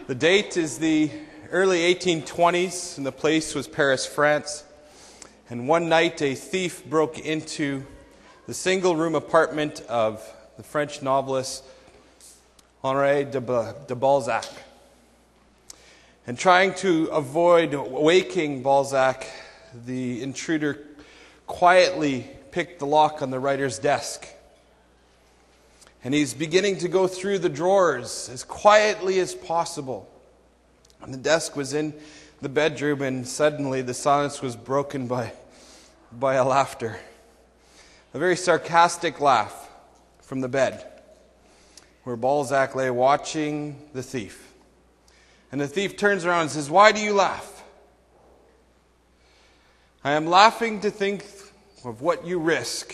The date is the early 1820s, and the place was Paris, France. And one night, a thief broke into the single-room apartment of the French novelist Honoré de Balzac. And trying to avoid waking Balzac, the intruder quietly picked the lock on the writer's desk. And he's beginning to go through the drawers as quietly as possible. And the desk was in the bedroom, and suddenly the silence was broken by a laughter. A very sarcastic laugh from the bed, where Balzac lay watching the thief. And the thief turns around and says, "Why do you laugh?" "I am laughing to think of what you risk,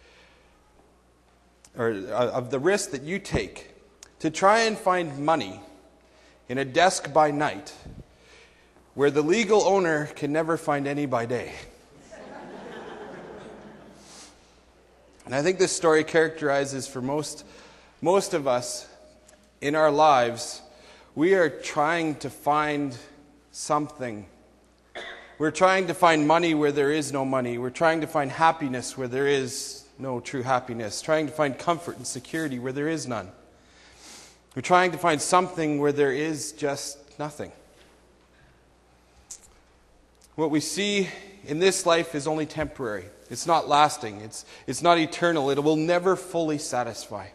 or of the risk that you take to try and find money in a desk by night where the legal owner can never find any by day." And I think this story characterizes for most of us in our lives, we are trying to find something. We're trying to find money where there is no money. We're trying to find happiness where there is no true happiness. Trying to find comfort and security where there is none. We're trying to find something where there is just nothing. What we see in this life is only temporary. It's not lasting. It's not eternal. It will never fully satisfy.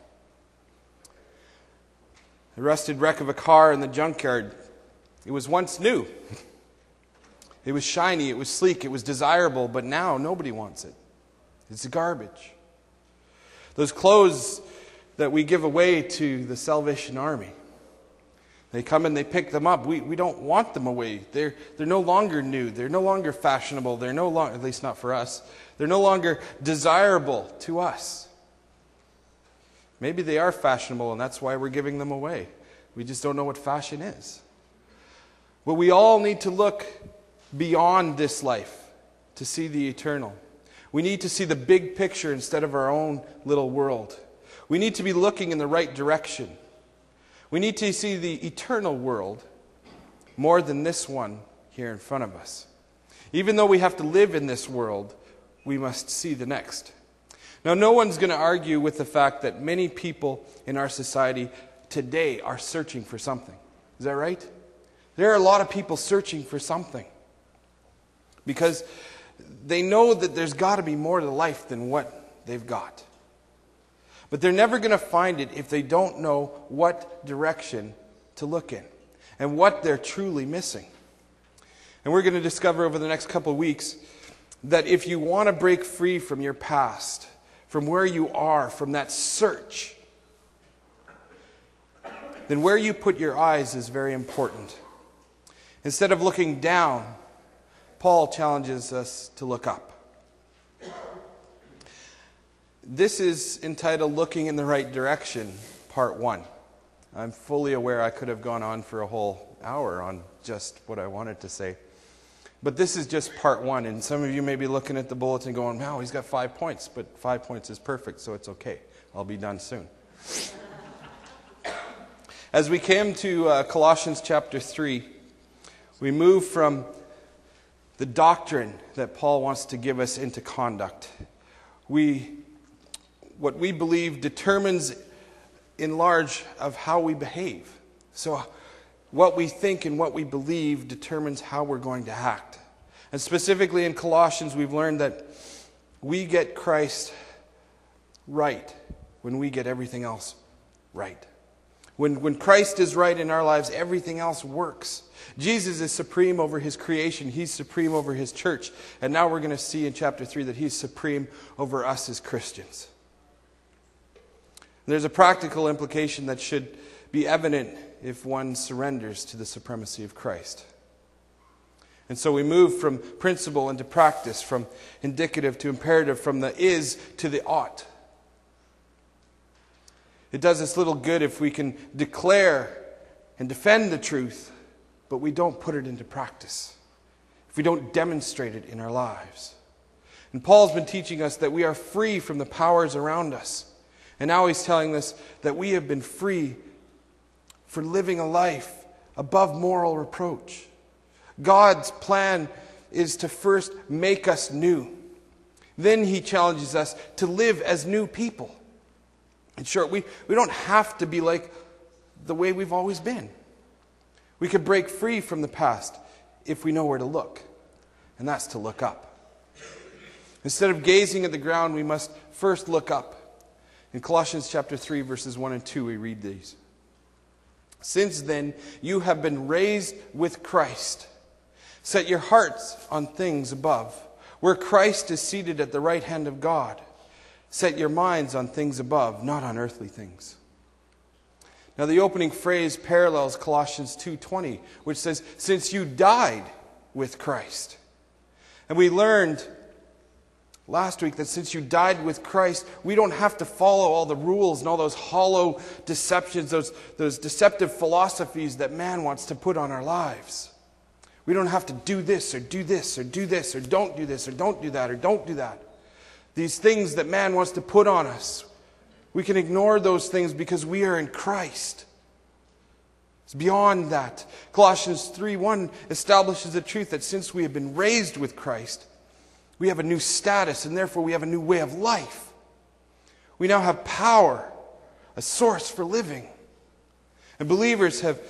The rusted wreck of a car in the junkyard, it was once new. It was shiny, it was sleek, it was desirable, but now nobody wants it. It's garbage. Those clothes that we give away to the Salvation Army, they come and they pick them up. We don't want them away. They're no longer new. They're no longer fashionable. They're no longer, at least not for us, they're no longer desirable to us. Maybe they are fashionable, and that's why we're giving them away. We just don't know what fashion is. But we all need to look beyond this life to see the eternal. We need to see the big picture instead of our own little world. We need to be looking in the right direction. We need to see the eternal world more than this one here in front of us. Even though we have to live in this world, we must see the next. Now, no one's going to argue with the fact that many people in our society today are searching for something. Is that right? There are a lot of people searching for something, because they know that there's got to be more to life than what they've got. But they're never going to find it if they don't know what direction to look in and what they're truly missing. And we're going to discover over the next couple of weeks that if you want to break free from your past, from where you are, from that search, then where you put your eyes is very important. Instead of looking down, Paul challenges us to look up. This is entitled Looking in the Right Direction, Part 1. I'm fully aware I could have gone on for a whole hour on just what I wanted to say. But this is just Part 1, and some of you may be looking at the bulletin going, "Wow, he's got 5 points," but 5 points is perfect, so it's okay. I'll be done soon. As we came to Colossians chapter 3, we move from the doctrine that Paul wants to give us into conduct. What we believe determines in large of how we behave. So what we think and what we believe determines how we're going to act. And specifically in Colossians, we've learned that we get Christ right when we get everything else right. When Christ is right in our lives, everything else works. Jesus is supreme over his creation. He's supreme over his church. And now we're going to see in chapter 3 that he's supreme over us as Christians. There's a practical implication that should be evident if one surrenders to the supremacy of Christ. And so we move from principle into practice, from indicative to imperative, from the is to the ought. It does us little good if we can declare and defend the truth, but we don't put it into practice, if we don't demonstrate it in our lives. And Paul's been teaching us that we are free from the powers around us. And now he's telling us that we have been free for living a life above moral reproach. God's plan is to first make us new. Then he challenges us to live as new people. In short, we don't have to be like the way we've always been. We could break free from the past if we know where to look, and that's to look up. Instead of gazing at the ground, we must first look up. In Colossians chapter 3, verses 1 and 2, we read these. Since then, you have been raised with Christ. Set your hearts on things above, where Christ is seated at the right hand of God. Set your minds on things above, not on earthly things. Now the opening phrase parallels Colossians 2:20, which says, since you died with Christ. And we learned last week that since you died with Christ, we don't have to follow all the rules and all those hollow deceptions, those deceptive philosophies that man wants to put on our lives. We don't have to do this or do this or do this or don't do this or don't do that or don't do that. These things that man wants to put on us, we can ignore those things because we are in Christ. It's beyond that. Colossians 3:1 establishes the truth that since we have been raised with Christ, we have a new status, and therefore we have a new way of life. We now have power, a source for living. And believers have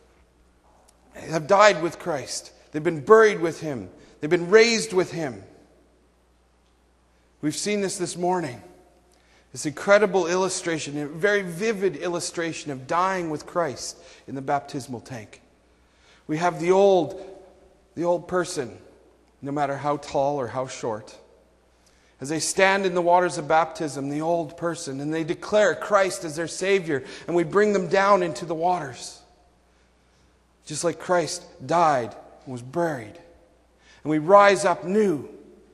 died with Christ. They've been buried with Him. They've been raised with Him. We've seen this morning. This incredible illustration, a very vivid illustration of dying with Christ in the baptismal tank. We have the old person, no matter how tall or how short. As they stand in the waters of baptism, the old person, and they declare Christ as their Savior, and we bring them down into the waters. Just like Christ died and was buried. And we rise up new.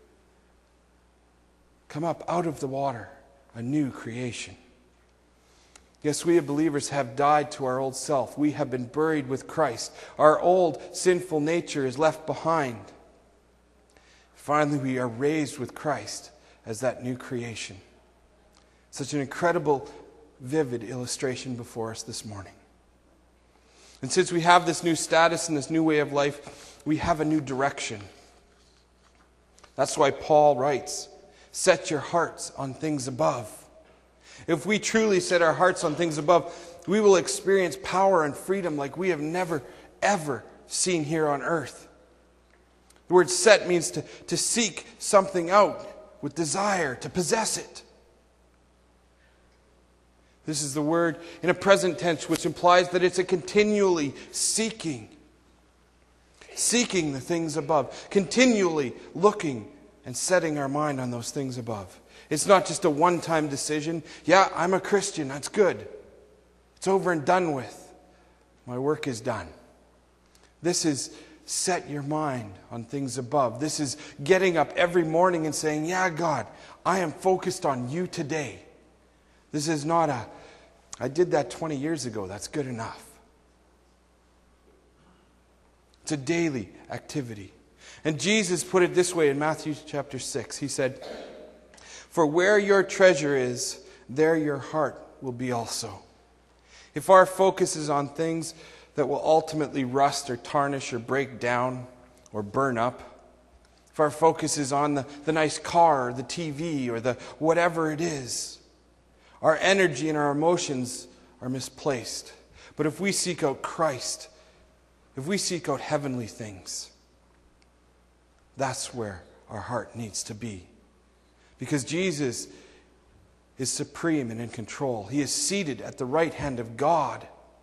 Come up out of the water, a new creation. Yes, we as believers have died to our old self. We have been buried with Christ. Our old sinful nature is left behind. Finally, we are raised with Christ as that new creation. Such an incredible, vivid illustration before us this morning. And since we have this new status and this new way of life, we have a new direction. That's why Paul writes, set your hearts on things above. If we truly set our hearts on things above, we will experience power and freedom like we have never, ever seen here on earth. The word set means to seek something out with desire, to possess it. This is the word in a present tense, which implies that it's a continually seeking the things above, continually looking and setting our mind on those things above. It's not just a one-time decision. Yeah, I'm a Christian, that's good. It's over and done with. My work is done. This is set your mind on things above. This is getting up every morning and saying, yeah, God, I am focused on you today. This is not I did that 20 years ago, that's good enough. It's a daily activity. And Jesus put it this way in Matthew chapter 6. He said, for where your treasure is, there your heart will be also. If our focus is on things that will ultimately rust or tarnish or break down or burn up, if our focus is on the nice car or the TV or the whatever it is, our energy and our emotions are misplaced. But if we seek out Christ, if we seek out heavenly things, that's where our heart needs to be. Because Jesus is supreme and in control. He is seated at the right hand of God.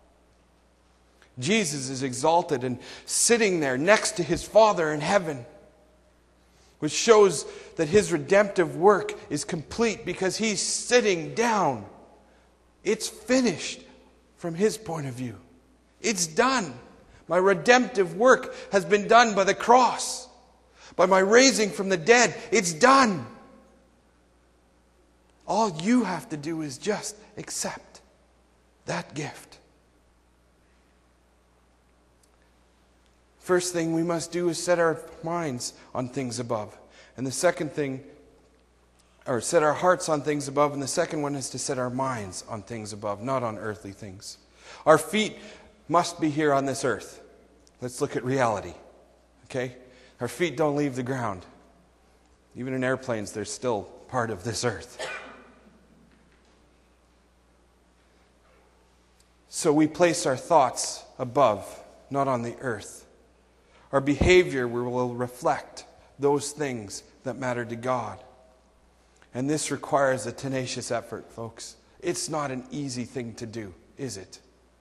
Jesus is exalted and sitting there next to his Father in heaven, which shows that his redemptive work is complete because he's sitting down. It's finished from his point of view. It's done. My redemptive work has been done by the cross, by my raising from the dead. It's done. All you have to do is just accept that gift. First thing we must do is set our minds on things above. And the second thing, or set our hearts on things above. And the second one is to set our minds on things above, not on earthly things. Our feet must be here on this earth. Let's look at reality. Okay? Our feet don't leave the ground. Even in airplanes, they're still part of this earth. So we place our thoughts above, not on the earth. Our behavior will reflect those things that matter to God. And this requires a tenacious effort, folks. It's not an easy thing to do, is it?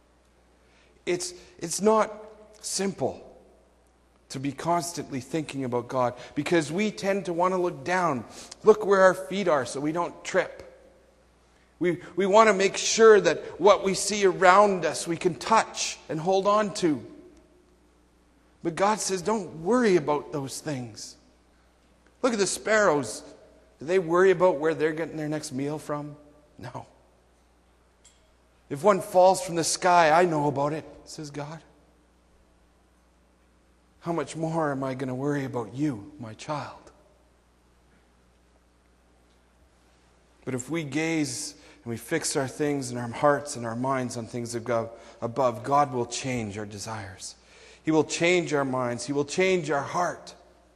It's not simple to be constantly thinking about God, because we tend to want to look down. Look where our feet are so we don't trip. We want to make sure that what we see around us we can touch and hold on to. But God says, don't worry about those things. Look at the sparrows. Do they worry about where they're getting their next meal from? No. If one falls from the sky, I know about it, says God. How much more am I going to worry about you, my child? But if we gaze and we fix our things and our hearts and our minds on things above, God will change our desires. He will change our minds. He will change our heart.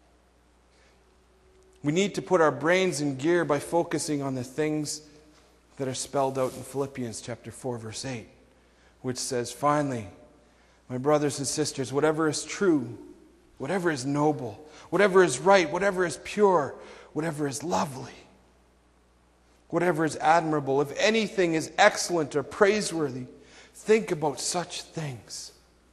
We need to put our brains in gear by focusing on the things that are spelled out in Philippians chapter 4, verse 8, which says, finally, my brothers and sisters, whatever is true, whatever is noble, whatever is right, whatever is pure, whatever is lovely, whatever is admirable, if anything is excellent or praiseworthy, think about such things.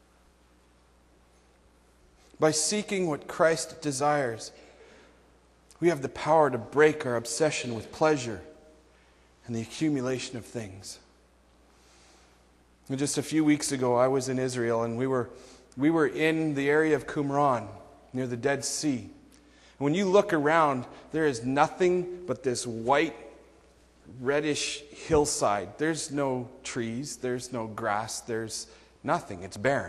By seeking what Christ desires, we have the power to break our obsession with pleasure and the accumulation of things. And just a few weeks ago, I was in Israel, and we were in the area of Qumran, near the Dead Sea. And when you look around, there is nothing but this white, reddish hillside. There's no trees, there's no grass, there's nothing. It's barren.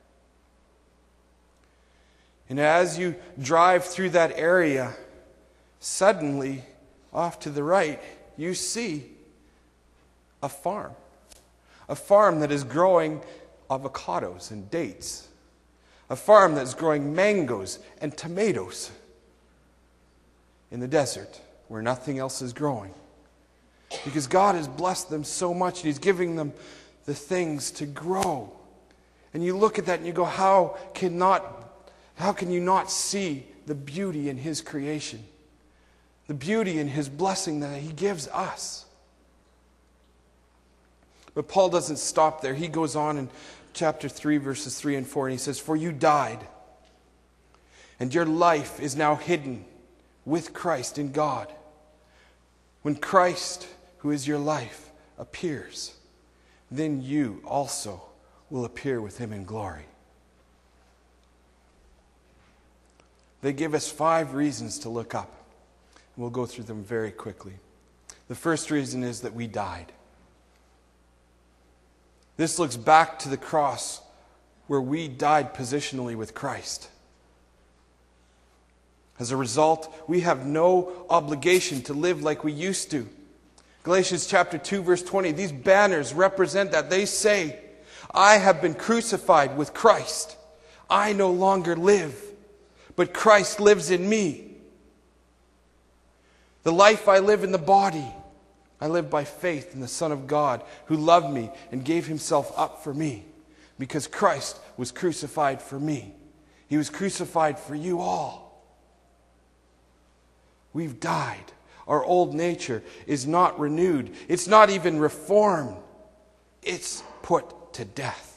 And as you drive through that area, suddenly, off to the right, you see a farm. A farm that is growing avocados and dates. A farm that's growing mangoes and tomatoes in the desert where nothing else is growing. Because God has blessed them so much and He's giving them the things to grow. And you look at that and you go, how can you not see the beauty in His creation? The beauty in His blessing that He gives us. But Paul doesn't stop there. He goes on in chapter 3, verses 3 and 4, and he says, for you died, and your life is now hidden with Christ in God. When Christ, who is your life, appears, then you also will appear with Him in glory. They give us 5 reasons to look up. We'll go through them very quickly. The first reason is that we died. This looks back to the cross where we died positionally with Christ. As a result, we have no obligation to live like we used to. Galatians chapter 2, verse 20, these banners represent that. They say, I have been crucified with Christ. I no longer live, but Christ lives in me. The life I live in the body, I live by faith in the Son of God who loved me and gave Himself up for me, because Christ was crucified for me. He was crucified for you all. We've died. Our old nature is not renewed. It's not even reformed. It's put to death.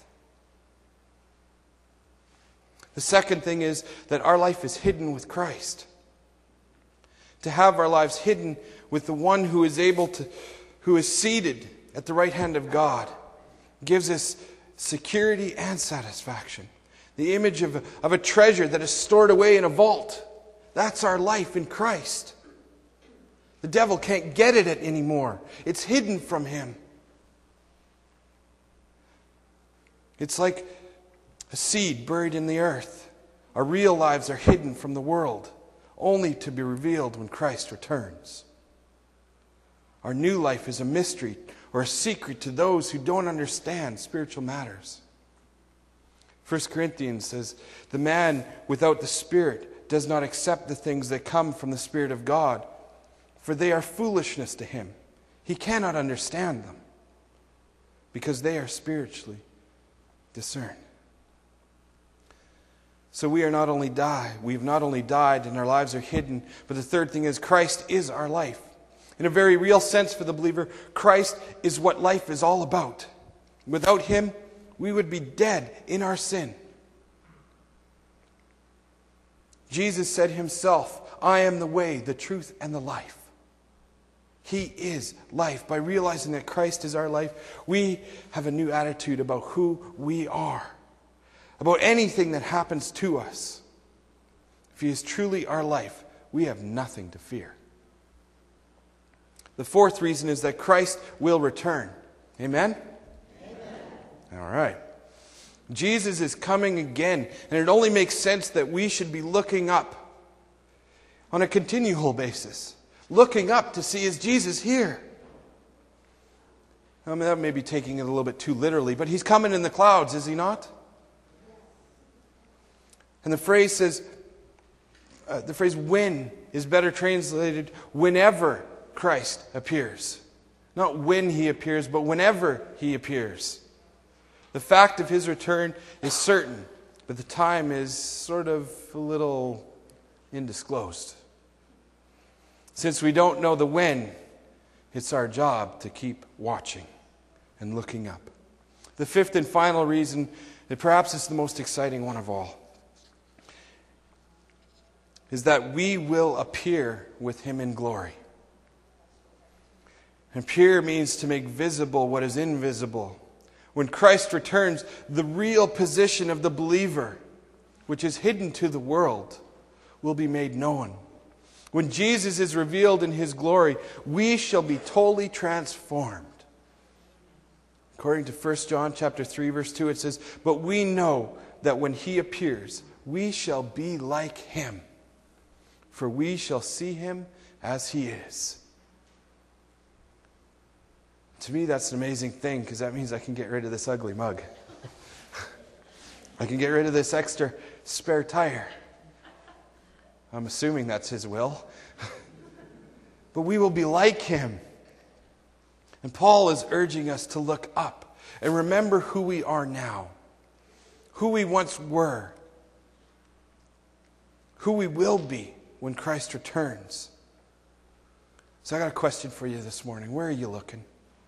The second thing is that our life is hidden with Christ. To have our lives hidden with the one who is seated at the right hand of God gives us security and satisfaction. The image of a treasure that is stored away in a vault. That's our life in Christ. The devil can't get at it anymore. It's hidden from him. It's like a seed buried in the earth. Our real lives are hidden from the world, only to be revealed when Christ returns. Our new life is a mystery or a secret to those who don't understand spiritual matters. 1 Corinthians says, the man without the Spirit does not accept the things that come from the Spirit of God, for they are foolishness to him. He cannot understand them, because they are spiritually discerned. So we've not only died and our lives are hidden, but the third thing is Christ is our life. In a very real sense for the believer, Christ is what life is all about. Without him, we would be dead in our sin. Jesus said himself, I am the way, the truth, and the life. He is life. By realizing that Christ is our life, we have a new attitude about who we are, about anything that happens to us. If he is truly our life, we have nothing to fear. The fourth reason is that Christ will return. Amen? Amen. All right. Jesus is coming again, and it only makes sense that we should be looking up on a continual basis. Looking up to see, is Jesus here? I mean, that may be taking it a little bit too literally, but he's coming in the clouds, is he not? And the phrase says, the phrase when is better translated whenever Christ appears. Not when he appears, but whenever he appears. The fact of his return is certain, but the time is sort of a little undisclosed. Since we don't know the when, it's our job to keep watching and looking up. The fifth and final reason, and perhaps it's the most exciting one of all, is that we will appear with him in glory. Appear means to make visible what is invisible. When Christ returns, the real position of the believer, which is hidden to the world, will be made known. When Jesus is revealed in his glory, we shall be totally transformed. According to 1 John chapter 3, verse 2, it says, but we know that when he appears, we shall be like him, for we shall see him as he is. To me, that's an amazing thing, because that means I can get rid of this ugly mug. I can get rid of this extra spare tire. I'm assuming that's his will. But we will be like him. And Paul is urging us to look up and remember who we are now, who we once were, who we will be when Christ returns. So I got a question for you this morning. Where are you looking?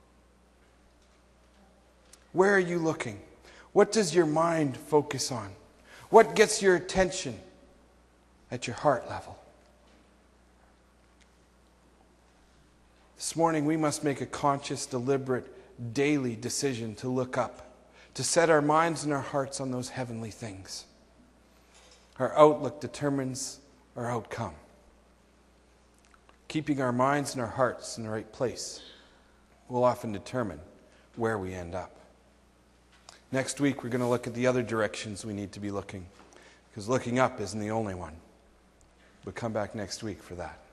Where are you looking? What does your mind focus on? What gets your attention at your heart level? This morning we must make a conscious, deliberate, daily decision to look up, to set our minds and our hearts on those heavenly things. Our outlook determines our outcome. Keeping our minds and our hearts in the right place will often determine where we end up. Next week, we're going to look at the other directions we need to be looking, because looking up isn't the only one. We'll come back next week for that.